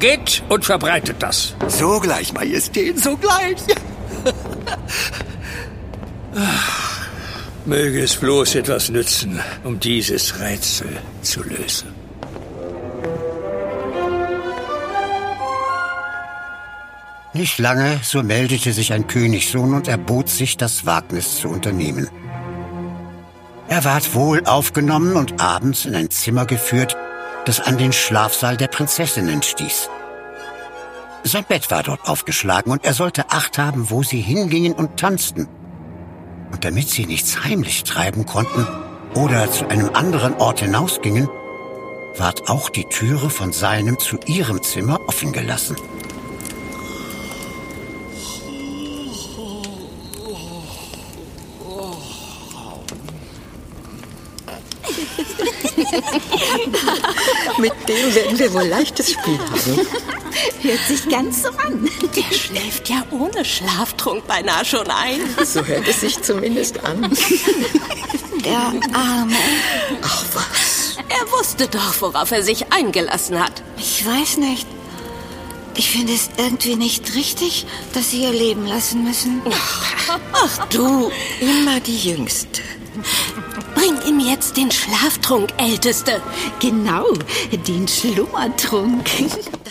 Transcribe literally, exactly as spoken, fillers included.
Geht und verbreitet das. Sogleich, Majestät, sogleich. Möge es bloß etwas nützen, um dieses Rätsel zu lösen. Nicht lange, so meldete sich ein Königssohn und erbot sich, das Wagnis zu unternehmen. Er ward wohl aufgenommen und abends in ein Zimmer geführt, das an den Schlafsaal der Prinzessinnen stieß. Sein Bett war dort aufgeschlagen und er sollte Acht haben, wo sie hingingen und tanzten. Und damit sie nichts heimlich treiben konnten oder zu einem anderen Ort hinausgingen, ward auch die Türe von seinem zu ihrem Zimmer offen gelassen. Mit dem werden wir wohl leichtes Spiel haben. Hört sich ganz so an. Der schläft ja ohne Schlaftrunk beinahe schon ein. So hört es sich zumindest an. Der Arme. Ach was. Er wusste doch, worauf er sich eingelassen hat. Ich weiß nicht. Ich finde es irgendwie nicht richtig, dass Sie ihr leben lassen müssen. Ach, ach du, Immer die Jüngste. bring ihm jetzt den Schlaftrunk, Älteste. Genau, den Schlummertrunk.